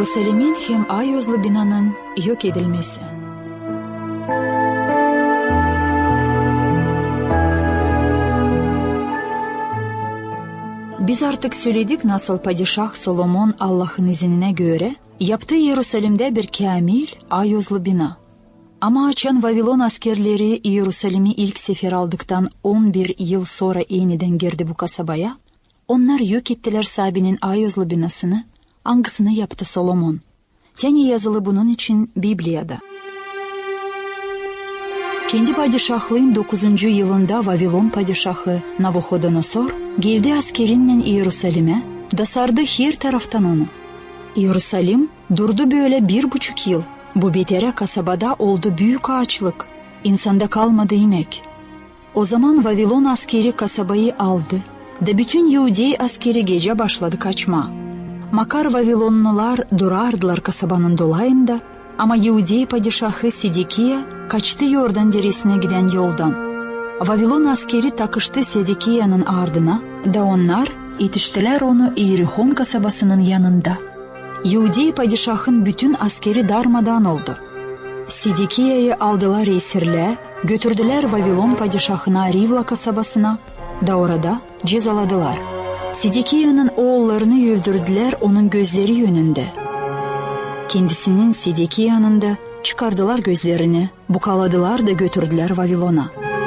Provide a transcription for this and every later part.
Yerusalimin hem Ayozlu binanın yok edilmesi. Biz artık söyledik nasıl padişah Solomon Allah'ın iznine göre yaptığı Yerusalim'de bir kamil Ayozlu bina. Ama açan Vavilon askerleri Yerusalim'i ilk sefer aldıktan 11 yıl sonra yeniden girdi bu kasabaya. Onlar yok ettiler sahibinin Ayozlu binasını. Hangisini yaptı Solomon? Yani yazılı bunun için Biblia'da. Kendi padişahlığın 9. yılında Vavilon padişahı Navuходоносор geldi askerinle Yerusalim'e, da sardı her taraftan onu. Yerusalim durdu böyle 1,5 yıl. Bu betere kasabada oldu büyük açlık. İnsanda kalmadı yemek. O zaman Vavilon askeri kasabayı aldı. Da bütün Yahudi askeri gece başladı kaçma. Makar Vavilonlular durardılar kasabanın dolayında, ama Yahudi padişahı Sedekiya kaçtı Yordan deresine giden yoldan. Vavilon askeri takıştı Sedekiya'nın ardına, da onlar yetiştiler onu Yerihon kasabasının yanında. Yahudi padişahın bütün askeri darmadan oldu. Sedekiya'yı aldılar esirle, götürdüler Vavilon padişahına Rivla kasabasına, da orada cezaladılar. Sedekiya'nın oğullarını öldürdüler onun gözleri önünde. Kendisinin Sedekiya'nın da çıkardılar gözlerini, bukaladılar da götürdüler Vavilon'a.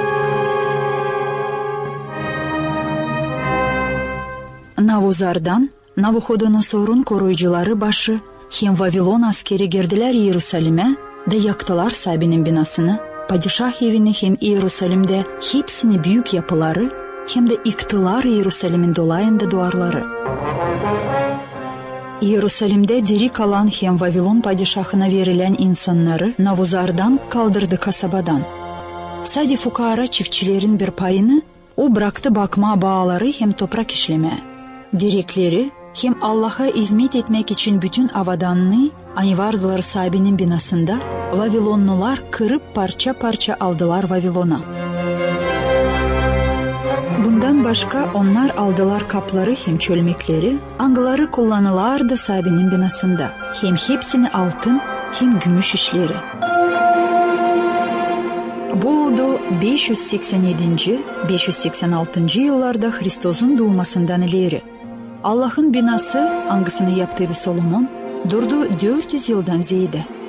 Navuzar'dan Navuходоносор'un koruyucuları başı hem Vavilon askeri girdiler Yerusalim'e de yaktılar sahibinin binasını, padişah evini hem Yerusalim'de hepsini büyük yapıları hem de yıktılar Yerusalim'in dolayında duvarları. Yerusalim'de diri kalan hem Vavilon padişahına verilen insanları Navuzar'dan kaldırdı kasabadan. Sadece fukara çiftçilerin bir payını o bıraktı bakma bağları hem toprak işleme. Direkleri hem Allah'a hizmet etmek için bütün avadanını ani vardılar sahibinin binasında, Vavilonlular kırıp parça parça aldılar Vavilon'a. Bundan başka onlar aldılar kapları hem çölmekleri, angıları kullanılardı sahibinin binasında, hem hepsini altın hem gümüş işleri. Bu oldu 587-586 yıllarda Hristos'un doğmasından ileri. Allah'ın binası, hangisini yaptıydı Solomon, durdu 400 yıldan ziyade.